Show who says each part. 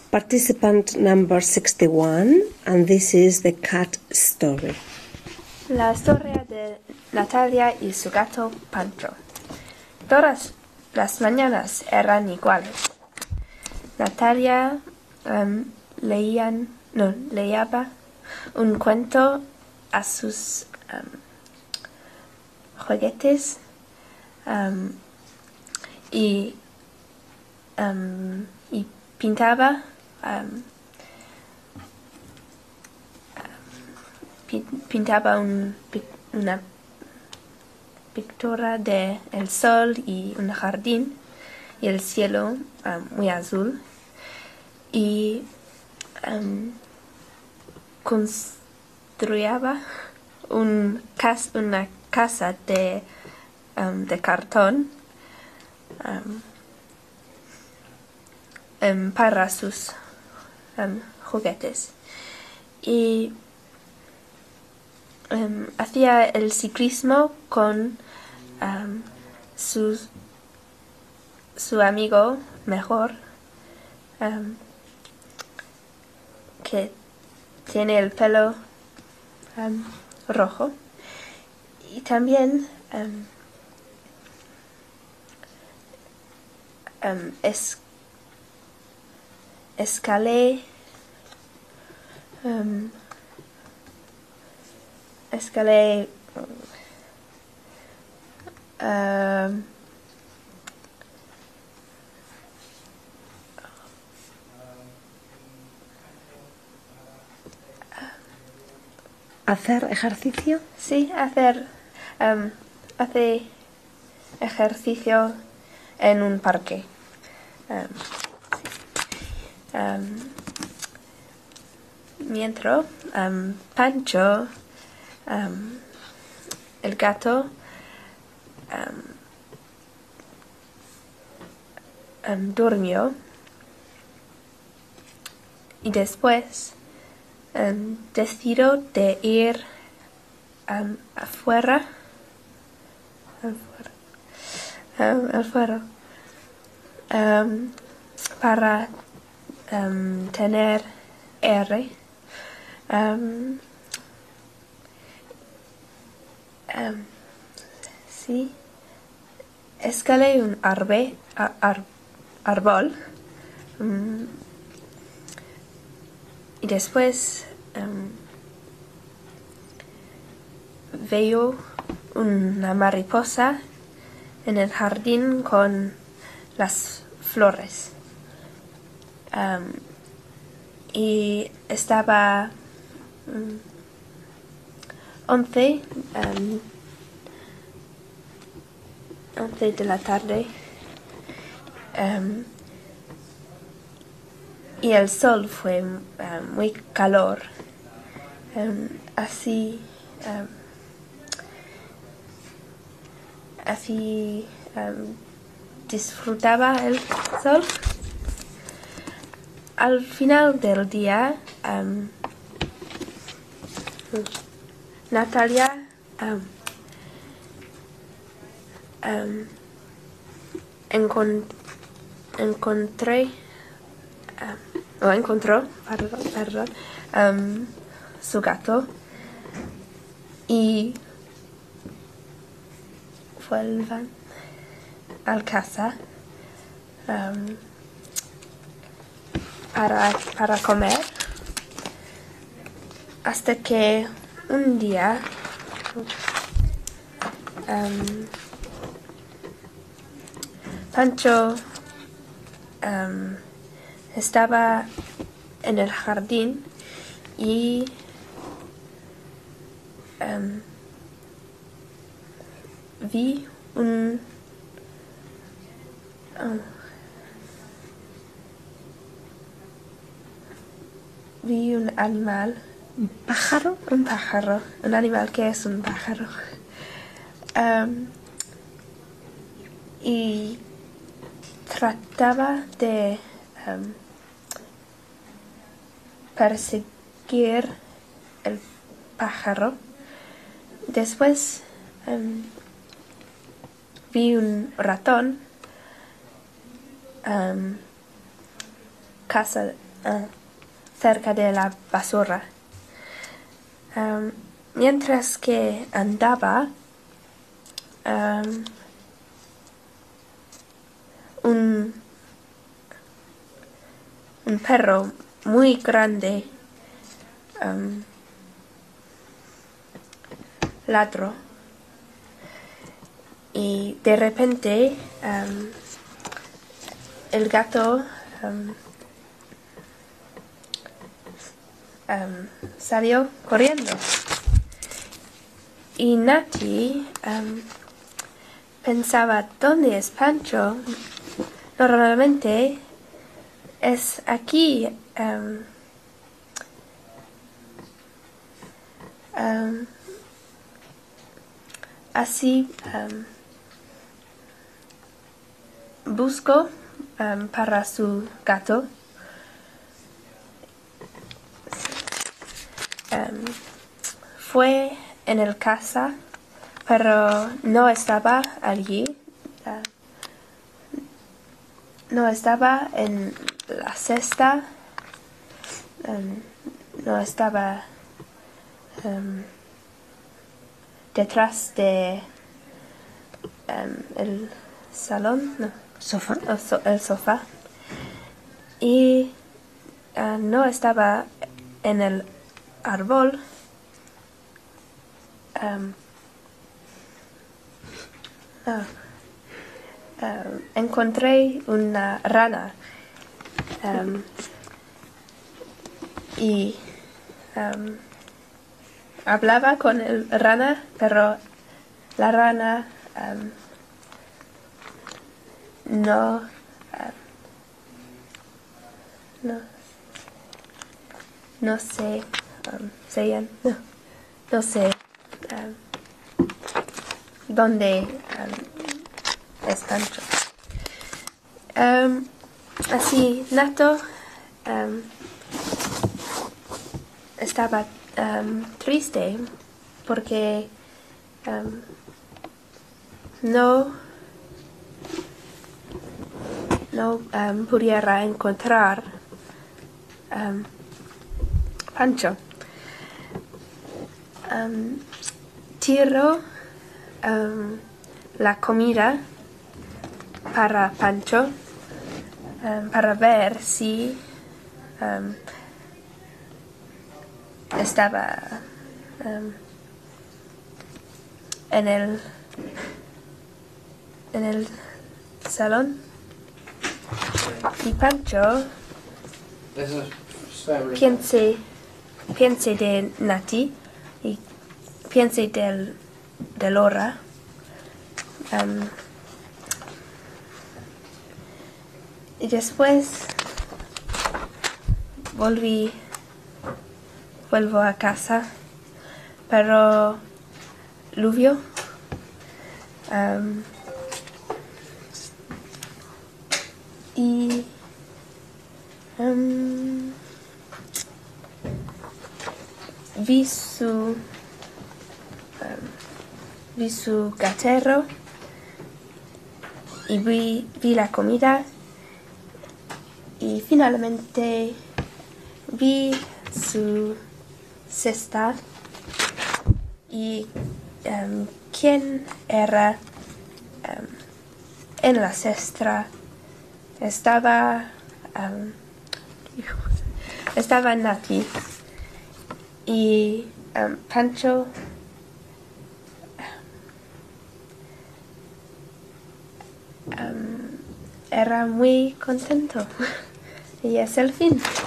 Speaker 1: participant number 61, and this is the cat story.
Speaker 2: La historia de Natalia y su gato Pancho. Todas las mañanas eran iguales. Natalia leía un cuento a sus juguetes y pintaba una pintura de el sol y un jardín y el cielo muy azul, y construía una casa de cartón para sus juguetes, y hacía el ciclismo con su amigo mejor, que tiene el pelo rojo, y también escalé
Speaker 1: ¿Hacer ejercicio?
Speaker 2: Sí, hace ejercicio en un parque. Mientras Pancho, el gato, durmió, y después decidió de ir afuera para tener aire. Sí, escalé un árbol, y después veo una mariposa en el jardín con las flores, y estaba 11 de la tarde, y el sol fue muy calor, así disfrutaba el sol. Al final del día, Natalia encontró su gato, y vuelvan a casa para comer, hasta que un día Pancho estaba en el jardín y vi un animal.
Speaker 1: ¿Un pájaro?
Speaker 2: Un pájaro. Un animal que es un pájaro. Y trataba de perseguir el pájaro. Después vi un ratón cerca de la basura. Mientras que andaba, un perro muy grande ladró, y de repente el gato salió corriendo, y Natty pensaba, ¿dónde es Pancho? Normalmente es aquí. Así buscó para su gato. Fue en el casa, pero no estaba allí. No estaba en la cesta. No estaba detrás de el salón, no,
Speaker 1: Sofá.
Speaker 2: el sofá, y no estaba en el árbol. Encontré una rana y hablaba con el rana, pero la rana no sé no sé dónde es Pancho. Así Nato estaba triste porque no pudiera encontrar Pancho. Tiró la comida para Pancho para ver si estaba en el salón, y Pancho piense de Natty y piense de Laura. Y después vuelvo a casa, pero llovió. Y vi su gatero, y vi la comida, y finalmente vi su cesta, y quién era en la cesta. Estaba Natty, y Pancho era muy contento. Y es el fin.